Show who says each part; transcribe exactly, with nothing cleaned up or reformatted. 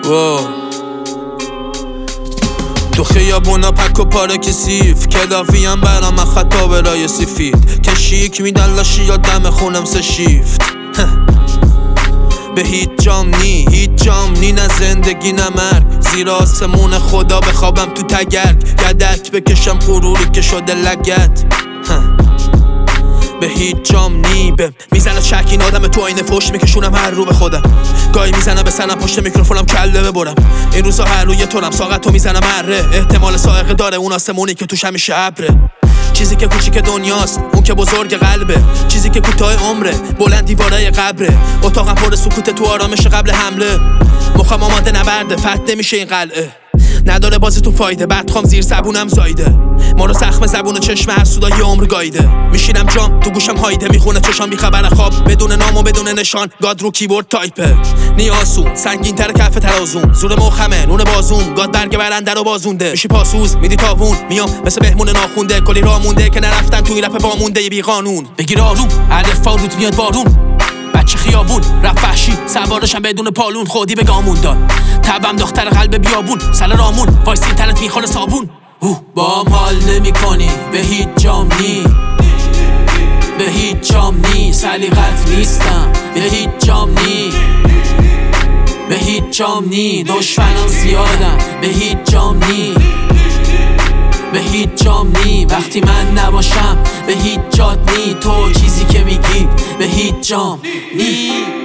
Speaker 1: واو تو خیابونا پک و پاره کسیف کلافیم برام من خطا برای سفید کشیک میدن لاشی یا دم خونم سه شیفت به هیچ جام نی هیچ جام نی نه زندگی نه مرگ زیر آسمون خدا بخوابم تو تگرگ گدک بکشم غروری که شده لگت به هیچ جام نی بم میزنه چک این آدم تو آینه فوش میکشونم هر رو به خودم گاهی میزنم به سنم پشت میکروفونم کله ببرم این روزا هر روی تونم ساقتو میزنم اره احتمال سائقه داره اون آسمونی که توش همیشه ابره چیزی که کوچیک دنیاست اون که بزرگ قلبه چیزی که کوتاه عمره بلند دیوارای قبره اتاقم پر سکوت تو آرامش قبل حمله مخم آماده نبرده فتح نمیشه این قلعه نداره بازی تو فایده بدخوام زیر زبونم زایده ما رو زخم زبون و چشم هر سودا یه عمر گایده میشینم جام تو گوشم هایده میخونه چشام بیخبر خواب بدون نام و بدون نشان گاد رو کیبورد تایپه نیاسون سنگین تر کف ترازون زور مخمه نون بازون گاد برگ برنده رو بازونده میشی پاسوز میدی تاوون میام مثل مهمون ناخونده کلی راه مونده که نرفتن توی رپ وامونده بی قانون بگیر آروم الف فاروت میاد بارون بچه خیابون رفت وحشی سوارشم بدون پالون خودی به گامون داد تبم دختر قلب بیابون سر رامون وایسی تنت میخوره صابون بام حال نمی کنی به هیچ جام نی به هیچ جام نی سلیقت نیستم به هیچ جام نی به هیچ جام نی دشمنان زیادم به هیچ جام نی به هیچ جام نی وقتی من نباشم به هیچ جات نی تو چیزی که میگی به هیچ جام نی